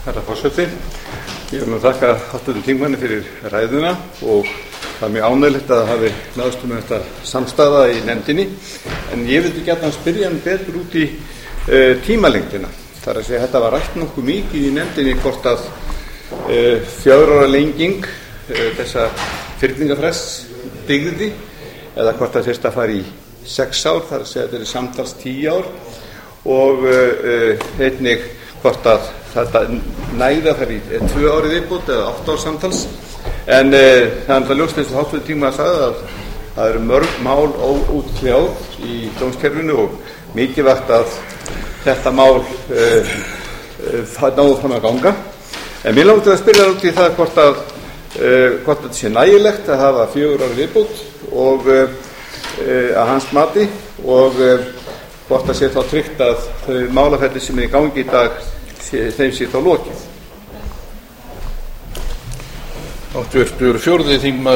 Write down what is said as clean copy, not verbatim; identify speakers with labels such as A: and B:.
A: Herra forseti. Ég vil þakka hv. þingmanni fyrir ræðuna og það er mjög ánægjulegt að það hafi náðst þetta samstaða í nefndinni. En ég vildi gjarnan spyrja hann betur út í tímalengdina. Það er að segja að þetta var rætt nokkuð mikið í nefndinni hvort að 4 ára lenging þessa fyrningarfrests dygði eða hvort það þyrfti að fara í 6 ár, það er að segja að þetta er samtals 10 ár og einnig hvort að þetta nægði að fara í 2 árið viðbót eða 8 ár samtals. En það er alltaf ljóst eins og hv. þingmaður sagði að það eru mörg mál óútkljáð í dómskerfinu og mikilvægt að þetta mál náðu fram að ganga. En mér langar til að spyrja út í það hvort þetta sé nægilegt að hafa 4 ára viðbót og að hans mati og hvort það sé þá tryggt að þau málaferli sem er í gangi í dag þeim sé þá lokið.
B: Háttvirtur 4. þingmaður